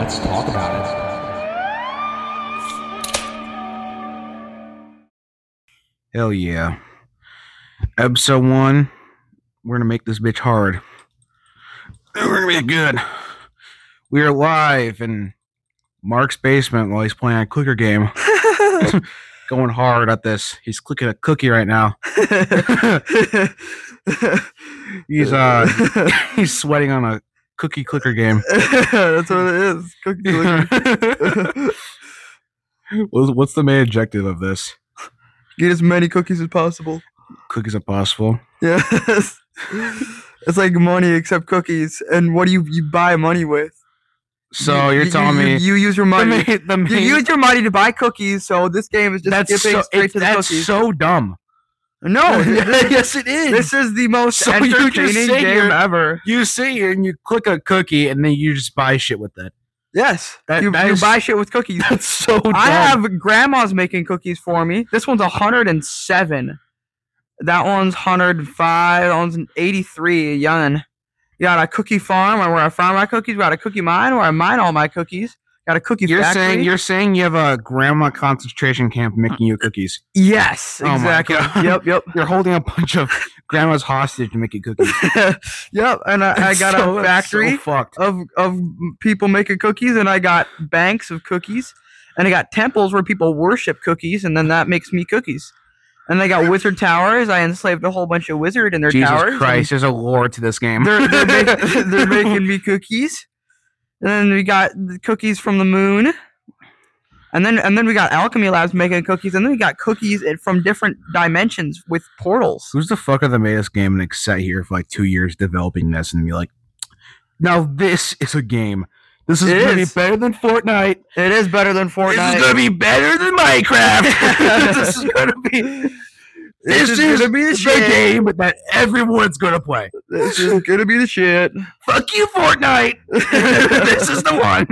Let's talk about it. Hell yeah. Episode 1. We're going to make this bitch hard. We're going to make it good. We are live in Mark's basement while he's playing a clicker game. Going hard at this. He's clicking a cookie right now. He's sweating on a cookie clicker game. That's what it is. Cookie clicker. What's the main objective of this? Get as many cookies as possible. Cookies are possible. Yes. It's like money except cookies. And what do you buy money with? So you're telling me you use your money. you You use your money to buy cookies. So this game is just skipping straight to the cookies. That's so dumb. No, Yes, it is. This is the most So you just entertaining sit game here- ever. You sit here and you click a cookie and then you just buy shit with it. Yes, That you is- buy shit with cookies. That's so dumb. I have grandma's making cookies for me. This one's 107. That one's 105. That one's 83. Young. You got a cookie farm where I farm my cookies. We got a cookie mine where I mine all my cookies. Got a cookie factory. You're saying you have a grandma concentration camp making you cookies. Yes, Oh my exactly. God. Yep. You're holding a bunch of grandmas hostage to make you cookies. Yep. And I got a factory So fucked. of people making cookies, and I got banks of cookies, and I got temples where people worship cookies, and then that makes me cookies. And I got wizard towers. I enslaved a whole bunch of wizard in their Jesus towers. Christ, there's a lore to this game. They're making me cookies. And then we got the cookies from the moon. And then we got alchemy labs making cookies. And then we got cookies from different dimensions with portals. Who's the fucker that made this game and sat here for like 2 years developing this and be like, now this is a game. This is It going to be is. better than Fortnite. It is better than Fortnite. This is going to be better than Minecraft. This is going to be... This is gonna be the the shit. game that everyone's going to play. This is gonna be the shit. Fuck you, Fortnite. This is the one.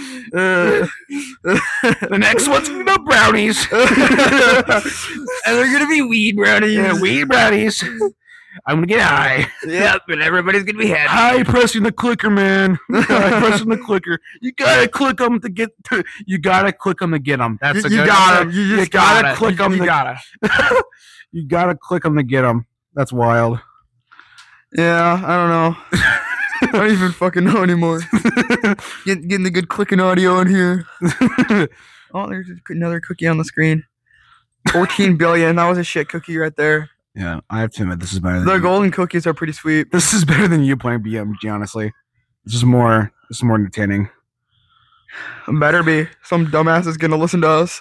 The next one's going to be about brownies. And they're gonna be weed brownies. Yeah, weed brownies. I'm going to get high. Yep, and everybody's gonna be happy. High pressing the clicker, man. High pressing the clicker. You gotta click them to get. You gotta click them to get them. That's You got them. You just gotta gotta click them. You gotta. You gotta click them to get them. That's wild. Yeah, I don't know. I don't even fucking know anymore. Getting the good clicking audio in here. Oh, there's another cookie on the screen. 14 billion. That was a shit cookie right there. Yeah, I have to admit this is better. Than The you. golden cookies are pretty sweet. This is better than you playing BMG. Honestly, this is more. This is more entertaining. Better be. Some dumbass is gonna listen to us.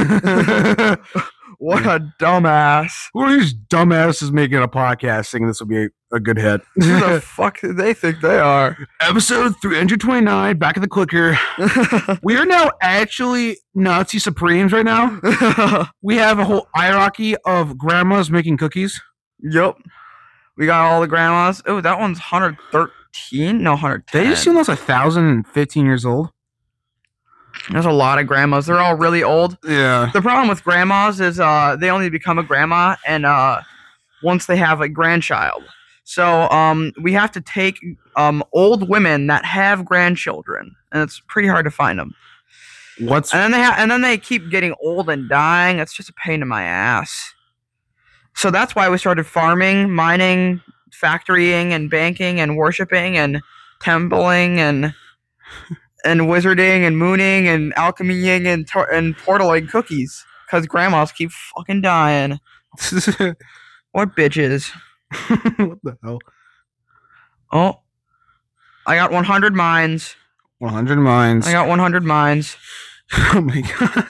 What a dumbass. Who are these dumbasses making a podcast saying this will be a good hit? Who the fuck do they think they are? Episode 329, back at the clicker. We are now actually Nazi Supremes right now. We have a whole hierarchy of grandmas making cookies. Yep. We got all the grandmas. Oh, that one's 113? No, 110. They just seem almost 1,015 years old. There's a lot of grandmas. They're all really old. Yeah. The problem with grandmas is they only become a grandma and once they have a grandchild. So we have to take old women that have grandchildren, and it's pretty hard to find them. What's And then they keep getting old and dying. It's just a pain in my ass. So that's why we started farming, mining, factorying, and banking, and worshiping, and templing, and wizarding, and mooning, and alchemying, and portaling cookies. Because grandmas keep fucking dying. What bitches? what the hell? Oh, I got 100 mines. 100 mines. I got 100 mines. Oh my god.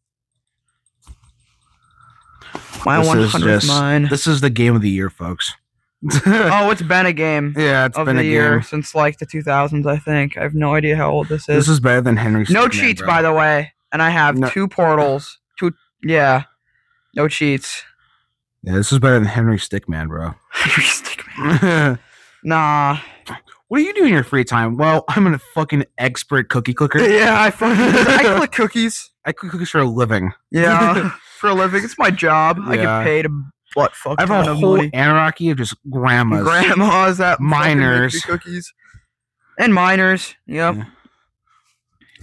My 100th mine. This is the game of the year, folks. Oh, it's been a game Yeah, it's of been the a year game. since like the 2000s, I think. I have no idea how old this is. This is better than Henry's. No cheats, by the way. And I have No. 2 portals. Yeah. No cheats. Yeah, this is better than Henry Stickman, bro. Stickman. Nah. What do you do in your free time? Well, I'm a fucking expert cookie clicker. Yeah, I click cookies. I cook cookies for a living. Yeah. For a living. It's my job. I Yeah. get paid a butt fuck I have ton a of whole money. anarchy of just grandmas. Grandmas that fucking make Miners. me cookies. And miners. Yep. Yeah.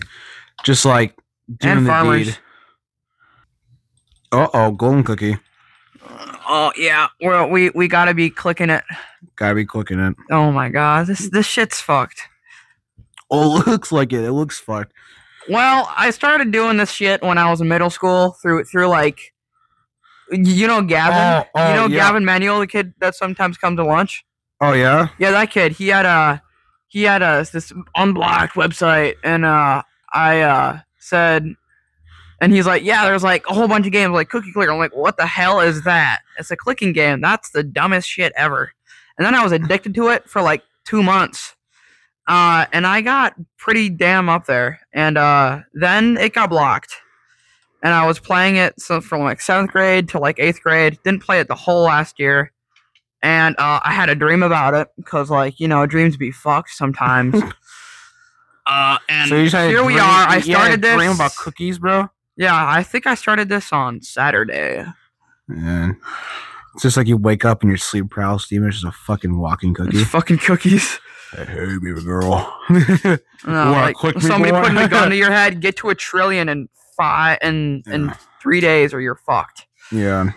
Just like doing And the farmers. deed. Uh-oh, golden cookie. Oh yeah, well we gotta be clicking it. Gotta be clicking it. Oh my god, this shit's fucked. Oh, it looks like it. It looks fucked. Well, I started doing this shit when I was in middle school through like, you know Gavin, yeah. Gavin Manuel, the kid that sometimes comes to lunch. Oh yeah? Yeah, that kid. He had this unblocked website, and I said, and he's like, yeah, there's like a whole bunch of games like Cookie Clicker. I'm like, what the hell is that? It's a clicking game. That's the dumbest shit ever. And then I was addicted to it for like 2 months. And I got pretty damn up there. And then it got blocked. And I was playing it from like 7th grade to like 8th grade. Didn't play it the whole last year. And I had a dream about it because, like, you know, dreams be fucked sometimes. And So you just had a here we dream- are. I you had a started this. dream about cookies, bro? Yeah, I think I started this on Saturday. Man. It's just like you wake up and your sleep paralysis demon is just a fucking walking cookie. It's fucking cookies. Hey, baby girl. Like click me, somebody boy? putting a gun to your head, get to 1 trillion in 3 days, or you're fucked. Yeah.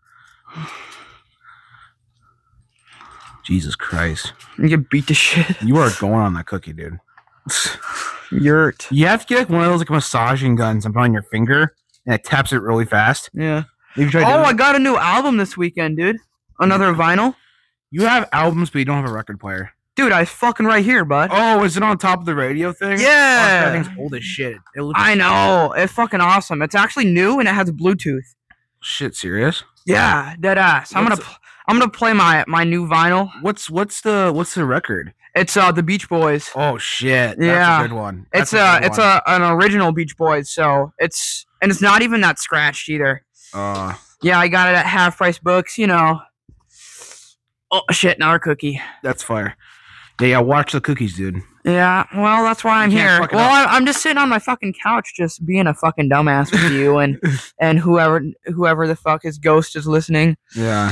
Jesus Christ. You get beat to shit. You are going on that cookie, dude. Yurt. You have to get like one of those like massaging guns and put on your finger and it taps it really fast. Yeah. Have you tried Oh, doing I it? got a new album this weekend, dude. Another vinyl. You have albums, but you don't have a record player. Dude, I fucking right here, bud. Oh, is it on top of the radio thing? Yeah. Oh, that thing's old as shit. It looks I know. It's fucking awesome. It's actually new and it has Bluetooth. shit serious. Yeah, dead ass. I'm gonna play my new vinyl. What's the record? It's the Beach Boys. Oh shit. That's Yeah. a good one. It's That's a good one. an original Beach Boys, so it's not even that scratched either. Yeah, I got it at Half Price Books, you know. Oh shit, another cookie. That's fire. Yeah, watch the cookies, dude. Yeah, well, that's why I'm You can't here. fuck it Well, up. I'm just sitting on my fucking couch, just being a fucking dumbass with you and whoever the fuck his ghost is listening. Yeah.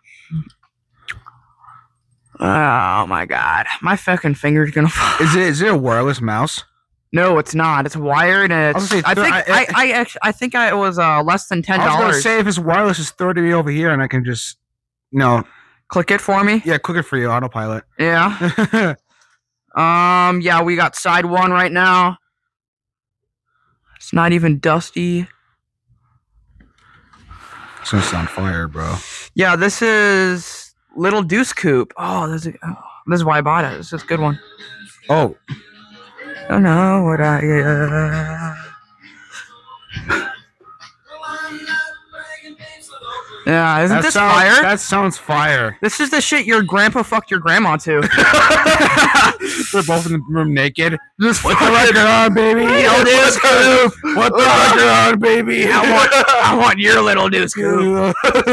Oh my god, my fucking finger's gonna fall. Is it a wireless mouse? No, it's not. It's wired, and I was it's. gonna say, I think it was less than $10. I was gonna say if it's wireless, just throw it to me over here and I can just Click it for me. yeah, click it for you, autopilot. Yeah. Yeah, we got side 1 right now. It's not even dusty. It's gonna sound fire, bro. Yeah, this is Little Deuce Coupe. Oh, this is why I bought it. This is a good one. Oh, I don't know what I. Yeah, isn't this fire? That sounds fire. This is the shit your grandpa fucked your grandma to. They're both in the room naked. Just What's the record on, baby? Little Deuce Coupe. What's the record on, baby? I want your Little Deuce Coupe.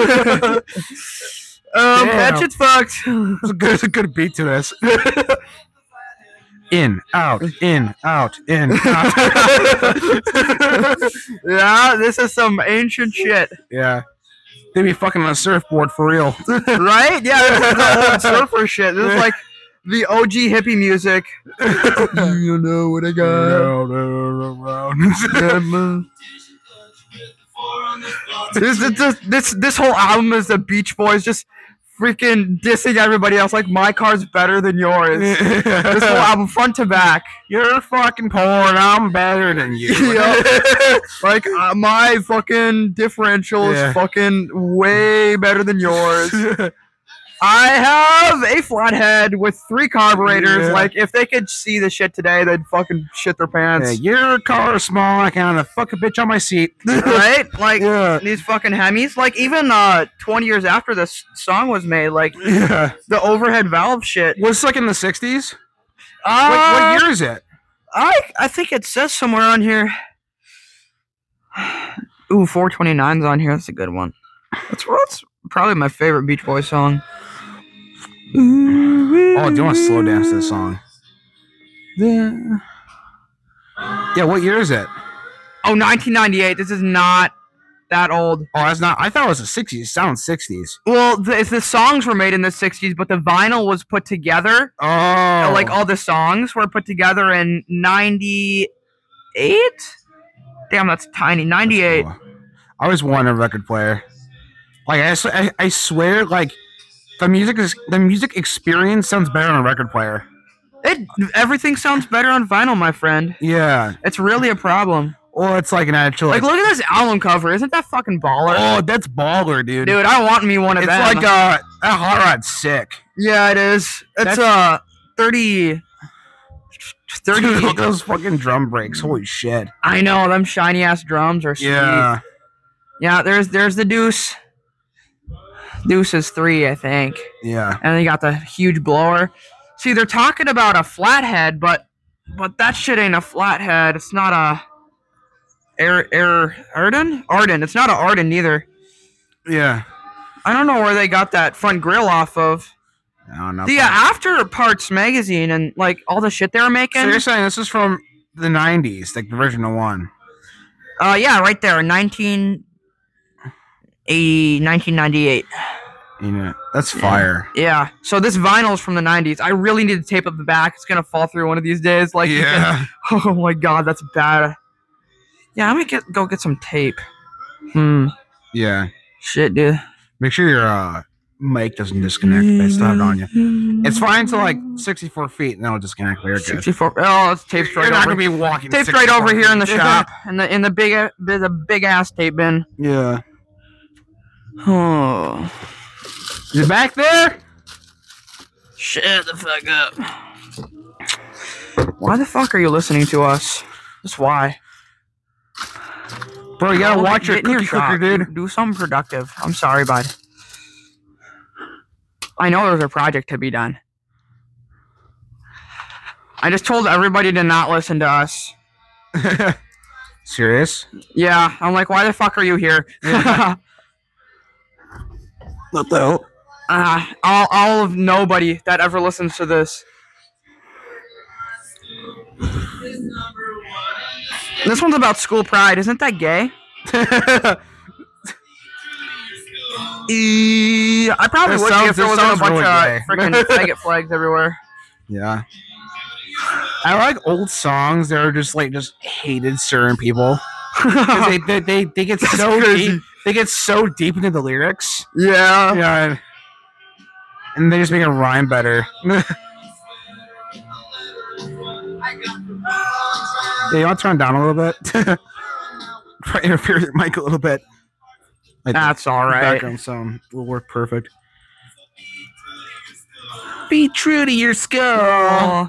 Damn. That shit's fucked. There's a good beat to this. In, out, in, out, in, out. Yeah, this is some ancient shit. Yeah. They be fucking on a surfboard for real. Right? Yeah, this is the old surfer shit. This is like the OG hippie music. You know what I got. This whole album is the Beach Boys just freaking dissing everybody else. Like, my car's better than yours. This whole album, front to back. You're fucking poor and I'm better than you. Yep. Like, my fucking differential Yeah. is fucking way better than yours. I have a flathead with 3 carburetors. Yeah. Like, if they could see the shit today, they'd fucking shit their pants. Yeah, your car is small. I can fuck a bitch on my seat. Right? Like, Yeah. these fucking Hemis. Like, even 20 years after this song was made, like, Yeah. the overhead valve shit. Was like in the 60s? What year is it? I think it says somewhere on here. Ooh, 429's on here. That's a good one. That's probably my favorite Beach Boys song. Oh, do you want to slow dance to this song? Yeah, what year is it? Oh, 1998. This is not that old. Oh, that's not. I thought it was the 60s. It sounds 60s. Well, the songs were made in the 60s, but the vinyl was put together. Oh. Like, all the songs were put together in 98 98? Damn, that's tiny. 98. Cool. I always wanted a record player. Like I swear, like the music experience sounds better on a record player. Everything sounds better on vinyl, my friend. Yeah. It's really a problem. Or it's like an actual. Like, look at this album cover. Isn't that fucking baller? Oh, that's baller, dude. Dude, I want me one of It's them. like that hot rod's sick. Yeah, it is. It's 30. Dude, look at those fucking drum breaks. Holy shit. I know, them shiny ass drums are sweet. Yeah. Yeah, there's the Deuce. Deuce is 3, I think. Yeah. And then you got the huge blower. See, they're talking about a flathead, but that shit ain't a flathead. It's not a Arden? Arden. It's not a Arden either. Yeah. I don't know where they got that front grill off of. I don't know. The After Parts magazine and like all the shit they were making. So you're saying this is from the 90s, like the original one? Yeah, right there, 1998. You know, that's fire. Yeah. So this vinyl's from the 90s. I really need to tape up the back. It's gonna fall through one of these days. Like, yeah. Oh my god, that's bad. Yeah, I'm gonna go get some tape. Yeah. Shit, dude. Make sure your mic doesn't disconnect if I still have it on you. It's fine to like 64 feet, and then it'll disconnect later. 64. Oh, it's taped right You're not over. gonna be walking. Taped right over here in the shop, in the big ass tape bin. Yeah. Oh. Is it back there? Shut the fuck up. Why the fuck are you listening to us? Just why? Bro, you gotta watch your cookie cooker, dude. Do something productive. I'm sorry, bud. I know there's a project to be done. I just told everybody to not listen to us. Serious? Yeah, I'm like, why the fuck are you here? What the hell? All of nobody that ever listens to this. This one's about school pride. Isn't that gay? I probably would be if there wasn't a bunch of freaking faggot flags everywhere. Yeah. I like old songs that are just hated certain people. they get so deep. They get so deep into the lyrics. Yeah. Yeah. And they just make it rhyme better. Yeah, you want to turn down a little bit? Try to interfere with your mic a little bit. That's all right. Background sound will work perfect. Be true to your school.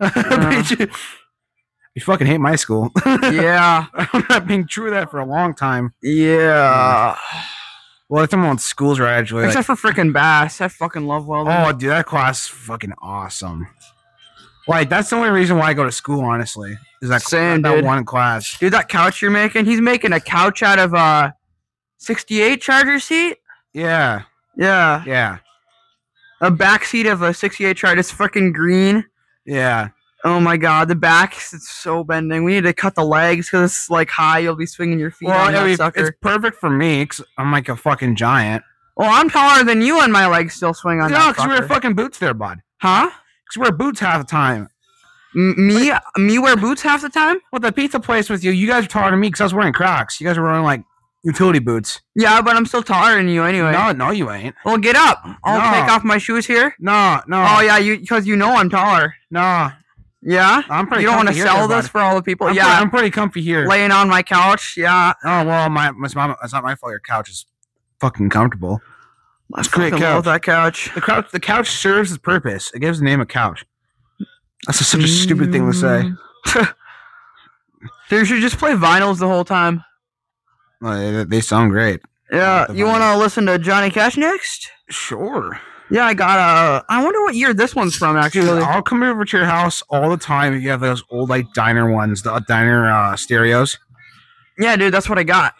You fucking hate my school. Yeah. I'm not being true to that for a long time. Yeah. Well, I think on schools are actually except for freaking Bass. I fucking love welding. Oh, dude, that class is fucking awesome. Like, that's the only reason why I go to school, honestly. Is that that one class. Dude, that couch you're making, he's making a couch out of a 68 Charger seat? Yeah. Yeah. Yeah. A back seat of a 68 Charger. It's fucking green. Yeah. Oh my god, the back, it's so bending. We need to cut the legs because it's like high. You'll be swinging your feet on that sucker. It's perfect for me because I'm like a fucking giant. Well, I'm taller than you and my legs still swing on that. No, because we wear fucking boots there, bud. Huh? Because we wear boots half the time. Me wear boots half the time? Well, the pizza place with you guys are taller than me because I was wearing Crocs. You guys are wearing like utility boots. Yeah, but I'm still taller than you anyway. No, you ain't. Well, get up. I'll take off my shoes here. No. Oh yeah, because you know I'm taller. No. Yeah? I'm pretty. You don't want to sell this for all the people? I'm pretty comfy here. Laying on my couch. Yeah. Oh well, it's not my fault. Your couch is fucking comfortable. It's a great couch. Love that couch. The couch serves its purpose. It gives the name a couch. That's such a stupid thing to say. Dude, you should just play vinyls the whole time. They sound great. Yeah. You want to listen to Johnny Cash next? Sure. Yeah, I wonder what year this one's from, actually. Dude, I'll come over to your house all the time if you have those old, like, diner ones, the diner stereos. Yeah, dude, that's what I got.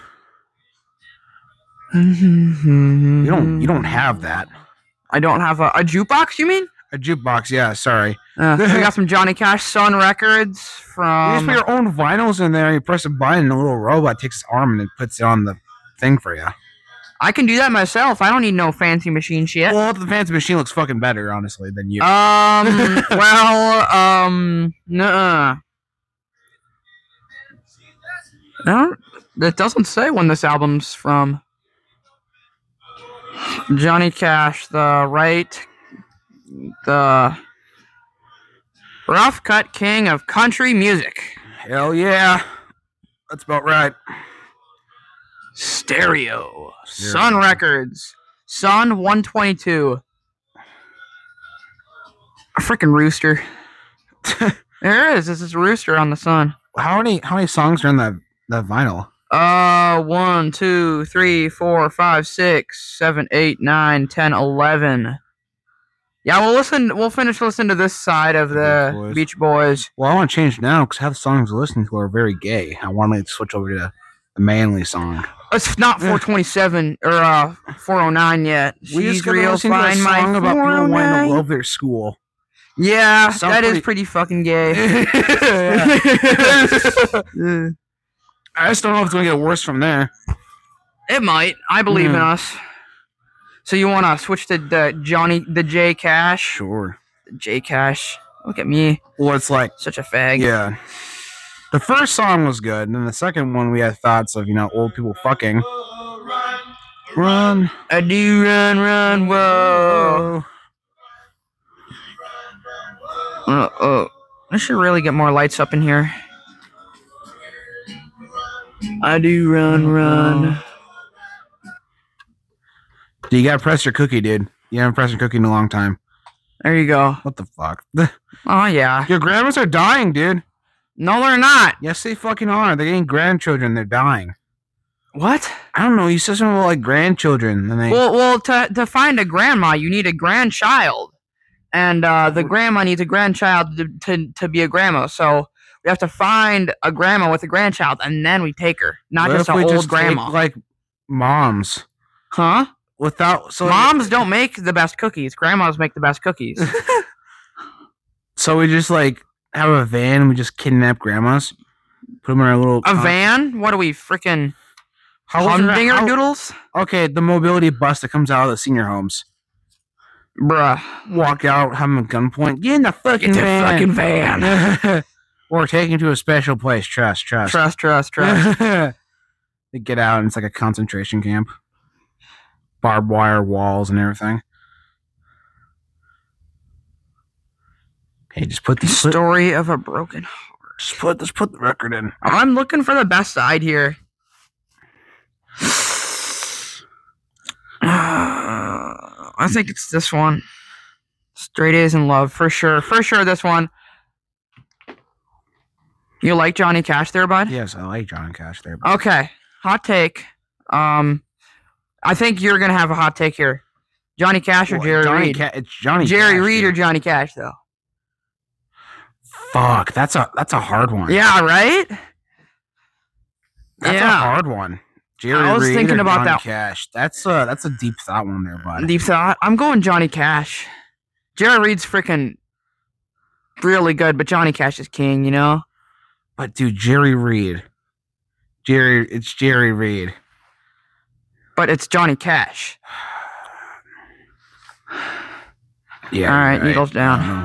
You don't have that. I don't have a jukebox, you mean? A jukebox, yeah, sorry. We got some Johnny Cash Sun records from... You just put your own vinyls in there, you press a button, and a little robot takes his arm and it puts it on the thing for you. I can do that myself. I don't need no fancy machine shit. Well, the fancy machine looks fucking better, honestly, than you. Nuh-uh. It doesn't say when this album's from. Johnny Cash, the rough cut king of country music. Hell yeah. That's about right. Stereo. Sun Records. Sun 122. A freaking rooster. There is. This is a rooster on the Sun. How many songs are in that vinyl? 1, 2, 3, 4, 5, 6, 7, 8, 9, 10, 11. Yeah, we'll finish listening to this side of the Beach Boys. Well, I want to change now because half the songs we're listening to are very gay. I want to switch over to the manly song. It's not 427 or 409 yet. She's real fine, my song about people wanting to love their school. Yeah, that is pretty fucking gay. I just don't know if it's gonna get worse from there. It might. I believe in us. So you want to switch to the J Cash? Sure. The J Cash. Look at me. Well, it's like such a fag. Yeah. The first song was good, and then the second one we had thoughts of old people fucking. Run. I do run, whoa. I should really get more lights up in here. I do run. You gotta press your cookie, dude. You haven't pressed your cookie in a long time. There you go. What the fuck? Oh, yeah. Your grandmas are dying, dude. No, they're not. Yes, they fucking are. They're getting grandchildren. They're dying. What? I don't know. You said something about like grandchildren. And Well, to find a grandma, you need a grandchild. And the grandma needs a grandchild to be a grandma. So we have to find a grandma with a grandchild, and then we take her. Not just an old grandma. Like moms. Huh? Moms don't make the best cookies. Grandmas make the best cookies. So we just like have a van and we just kidnap grandmas, put them in our little van. What are we freaking humdinger doodles? Okay, the mobility bus that comes out of the senior homes. Bruh, walk out, have them at gunpoint. Get in the fucking van. Or take him to a special place. Trust. They get out and it's like a concentration camp. Barbed wire walls and everything. Okay, just put the story of a broken heart. Just put the record in. I'm looking for the best side here. I think it's this one. Straight A's in Love, for sure. For sure, this one. You like Johnny Cash there, bud? Yes, I like Johnny Cash there, bud. Okay. Hot take. I think you're going to have a hot take here. Johnny Cash or Jerry Reed? It's Johnny Jerry Cash, Reed dude. or Johnny Cash, though? Fuck, that's a hard one. Yeah, right? That's a hard one. I was thinking about that. Cash. That's a deep thought one there, bud. Deep thought. I'm going Johnny Cash. Jerry Reed's freaking really good, but Johnny Cash is king, you know? But dude, Jerry Reed. It's Jerry Reed. But it's Johnny Cash. Yeah. All right, needles down.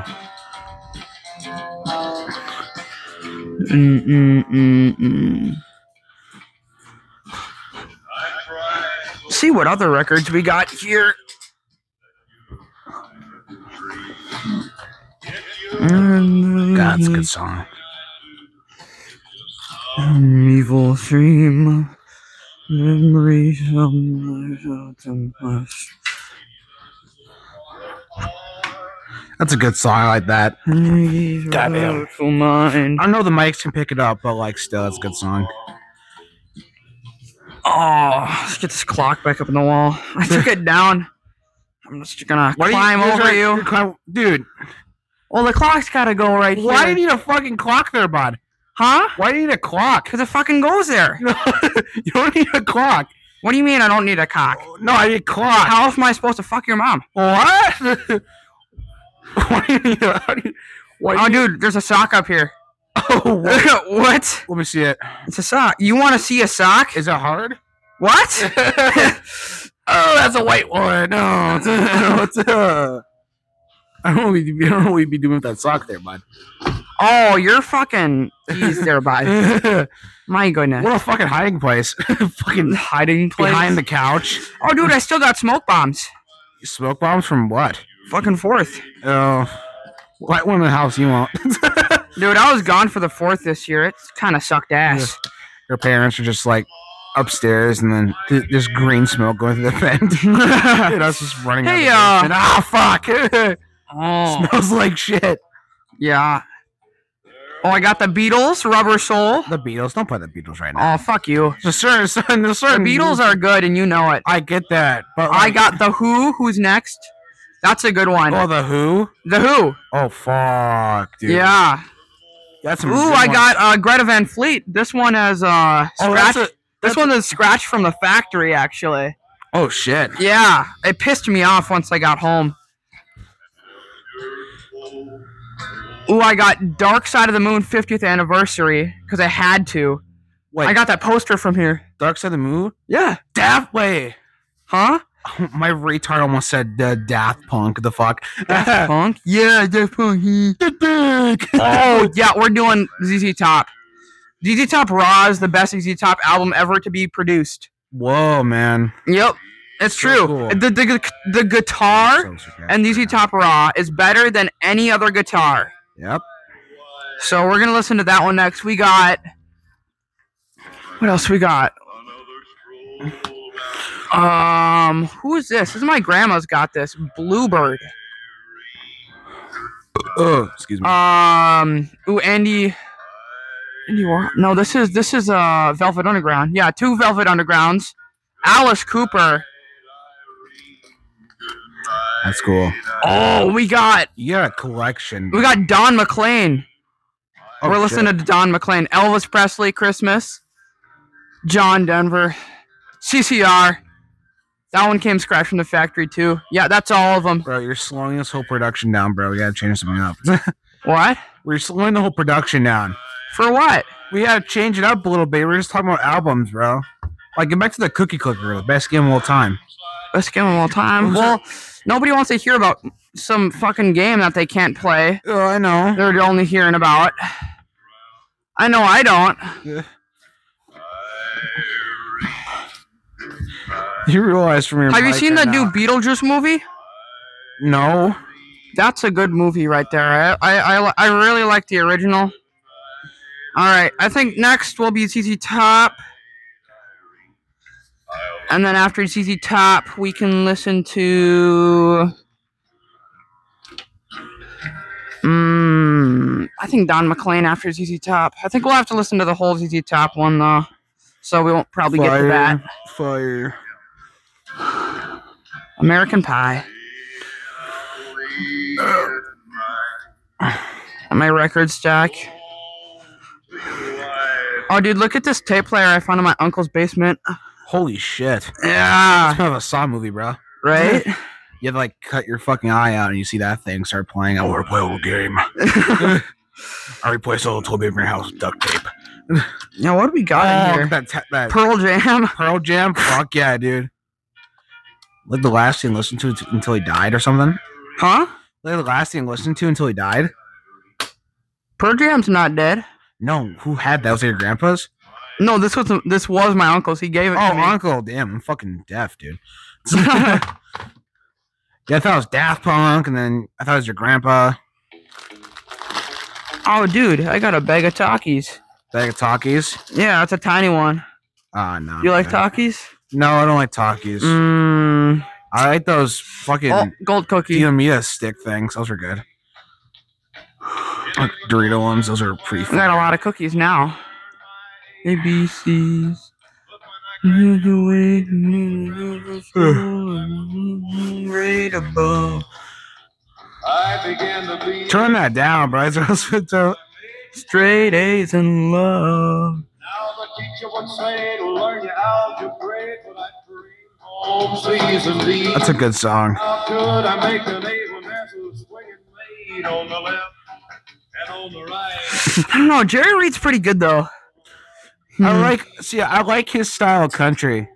See what other records we got here. God, it's a good song. Evil dream, memories of my past. That's a good song. I like that. Goddamn. I know the mics can pick it up, but like, still, it's a good song. Oh, let's get this clock back up in the wall. I took it down. I'm just gonna climb over you. Dude. Well, the clock's gotta go right here. Why do you need a fucking clock there, bud? Huh? Why do you need a clock? Because it fucking goes there. You don't need a clock. What do you mean I don't need a cock? No, I need a clock. How else am I supposed to fuck your mom? What? Why do you need a... dude, there's a sock up here. Oh, what? Let me see it. It's a sock. You want to see a sock? Is it hard? What? Oh, that's a white one. No, I don't know what we'd be doing with that sock there, bud. Oh, you're fucking. Jeez, there, bud. My goodness. What a fucking hiding place. Fucking Hiding place. behind the couch. Oh, dude, I still got smoke bombs. Smoke bombs from what? Fucking 4th. Oh. Light one in the house you want. Dude, I was gone for the 4th this year. It kind of sucked ass. Your parents are just like upstairs and then there's green smoke going through the vent. Dude, I was just running Hey, out. Fuck. Oh. Smells like shit. Yeah. Oh, I got the Beatles, Rubber Soul. The Beatles. Don't play the Beatles right now. Oh, fuck you. There's a certain The Beatles are good, and you know it. I get that, but I got The Who. Who's next? That's a good one. Oh, the Who. The Who. Oh fuck, dude. Yeah. That's some. Ooh, good I ones. got Greta Van Fleet. This one has scratch. that's This one is scratched from the factory, actually. Oh shit. Yeah, it pissed me off once I got home. Ooh, I got Dark Side of the Moon 50th anniversary because I had to. Wait, I got that poster from here. Dark Side of the Moon. Yeah. Daft Way. Huh? My retard almost said Daft Punk. The fuck. Daft Punk? Yeah, Daft Punk. Oh, Oh, yeah, we're doing ZZ Top. ZZ Top Raw is the best ZZ Top album ever to be produced. whoa, man. Yep, it's So true. cool. The guitar and ZZ Top Raw is better than any other guitar. Yep. So we're gonna listen to that one next. We got what else we got? Who is this? This is my grandma's got this. Bluebird. Oh, excuse me. Ooh, Andy Warhol. No, this is Velvet Underground. Yeah, 2 Velvet Undergrounds. Alice Cooper. That's cool. Oh, we got You got a collection. Don McLean. Oh, We're listening shit. to Don McLean. Elvis Presley, Christmas. John Denver. CCR. That one came scratched from the factory too. Yeah, that's all of them. Bro, you're slowing this whole production down, bro. We gotta change something up. What? We're slowing the whole production down. For what? We gotta change it up a little bit. We're just talking about albums, bro. Like, get back to the Cookie Clicker, the best game of all time. Best game of all time. Well, nobody wants to hear about some fucking game that they can't play. Oh, I know. They're only hearing about. I know I don't. You realize from your Have you mic seen right the new now- Beetlejuice movie? No. That's a good movie right there. I really like the original. All right, I think next will be ZZ Top. And then after ZZ Top, we can listen to I think Don McLean after ZZ Top. I think we'll have to listen to the whole ZZ Top one though. So we won't probably get to that. Fire. American Pie. On my record stack. Oh, dude, look at this tape player I found in my uncle's basement. Holy shit. Yeah. It's kind of a Saw movie, bro. Right? You have to, like, cut your fucking eye out and you see that thing start playing. I want to play a little game. I replaced all the toilet paper in your house with duct tape. Yeah, what do we got in here? That Pearl Jam. Pearl Jam? Fuck yeah, dude. Like the last thing listened to until he died or something? Huh? Like the last thing listened to until he died? Pearl Jam's not dead. No, who had that? Was it your grandpa's? No, this was my uncle's. He gave it Oh, to me. uncle. Damn, I'm fucking deaf, dude. Yeah, I thought it was Daft Punk, and then I thought it was your grandpa. Oh, dude, I got a bag of Takis. Bag of Takis. Yeah, it's a tiny one. Ah, no. You like man. Takis? No, I don't like Takis. I like those fucking Oh, gold cookie. Dinamita stick things. Those are good. Like Dorito ones. Those are pretty I fun. got a lot of cookies now. ABCs. Right above. Turn that down, bro. Straight A's in love. Now the teacher would say to learn your algebra, but I bring home C's and D's. That's a good song. How could I make the naval vessel swinging maid on the left and on the right? I don't know. Jerry Reed's pretty good though. I like his style of country.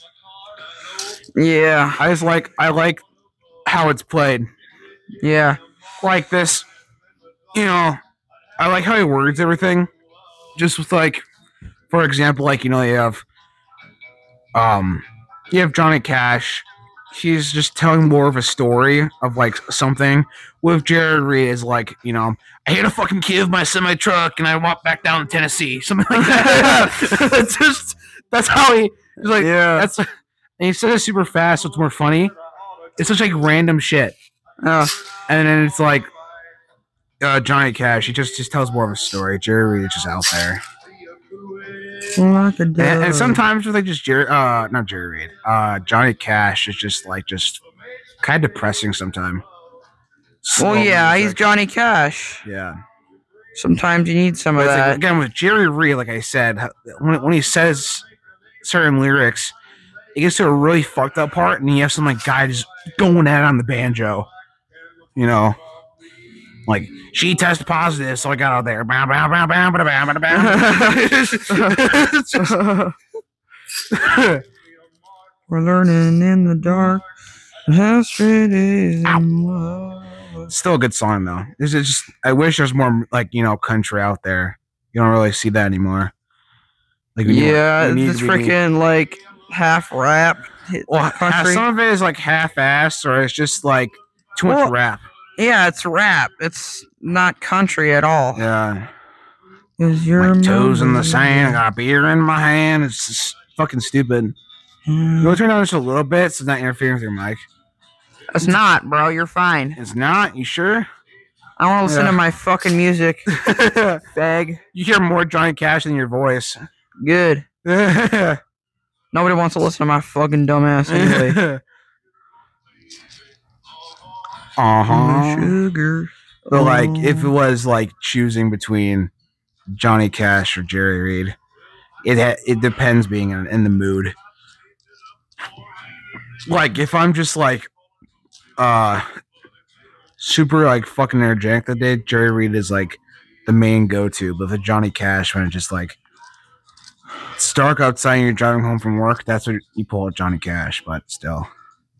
Yeah, I like how it's played. yeah. Like this, you know, I like how he words everything. Just with like, for example, like you have Johnny Cash. He's just telling more of a story of like something. With Jerry Reed is like, I hit a fucking kid with my semi truck and I walked back down to Tennessee, something like that. That's how he's like. Yeah. And he says it super fast, so it's more funny. It's such like random shit. Oh. And then it's like Johnny Cash. He just tells more of a story. Jerry Reed is just out there. And sometimes with like just not Jerry Reed, Johnny Cash is just kind of depressing sometimes. Well, yeah, he's Johnny Cash. Yeah. Sometimes you need some of But it's that. like, again, with Jerry Reed, like I said, when he says certain lyrics, it gets to a really fucked up part, and you have some like guy just going at it on the banjo. Like, she tested positive, so I got out there. We're learning in the dark how straight is in love. Still a good song though. This is just. I wish there's more like country out there. You don't really see that anymore. Like it's freaking like half rap. Well, Country. some of it is like half-assed, or it's just like too much rap. Yeah, it's rap. It's not country at all. Yeah. You're like toes in the sand, I got a beer in my hand. It's just fucking stupid. You want to turn down just a little bit so it's not interfering with your mic? It's not, bro. You're fine. It's not? You sure? I want to listen to my fucking music. Fag. You hear more Johnny Cash than your voice. Good. Nobody wants to listen to my fucking dumbass anyway. Sugar. So, like, if it was, like, choosing between Johnny Cash or Jerry Reed, it depends being in the mood. Like, if I'm just, like, super, like, fucking energetic that day, Jerry Reed is, like, the main go-to. But with Johnny Cash, when it's just, like, it's dark outside and you're driving home from work, that's what you pull out Johnny Cash, but still.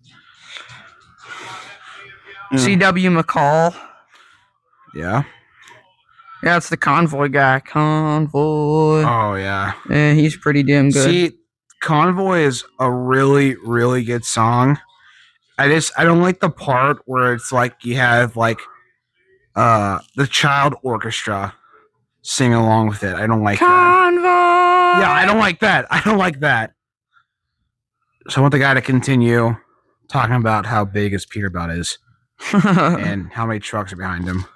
C.W. McCall. Yeah. Yeah, it's the Convoy guy. Convoy. Oh, yeah. Yeah, he's pretty damn good. See, Convoy is a really, really good song. I don't like the part where it's like you have like the child orchestra sing along with it. I don't like Convoy. that. Yeah, I don't like that. So I want the guy to continue talking about how big his Peterbilt is and how many trucks are behind him.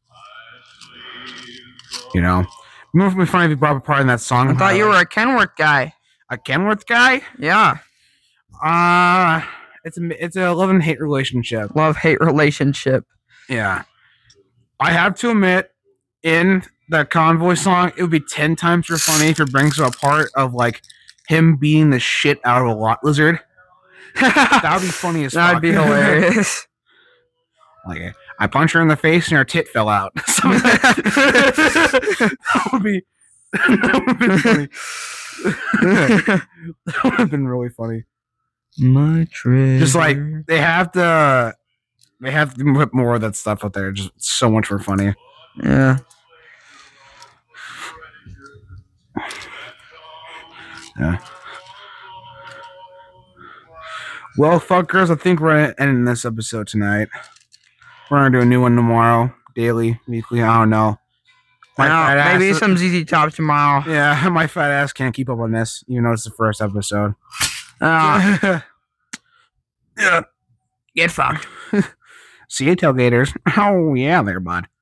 Remember it'd be funny if you brought up a part in that song. I thought you were a Kenworth guy. A Kenworth guy? Yeah. It's a love and hate relationship. Love-hate relationship. Yeah. I have to admit, in that Convoy song, it would be 10 times more funny if it brings up a part of like him beating the shit out of a lot lizard. That would be funny as fuck. That'd be hilarious. Like, I punched her in the face and her tit fell out. That would be funny. That would have been really funny. My treasure. Just like they have to put more of that stuff out there. Just so much more funny. Yeah. Yeah. Well, fuckers, I think we're ending this episode tonight. We're gonna do a new one tomorrow, daily, weekly. I don't know. Maybe some ZZ Top tomorrow. Yeah, my fat ass can't keep up on this, even though it's the first episode. Yeah. Get fucked. See you, tailgaters. Oh yeah, there, bud.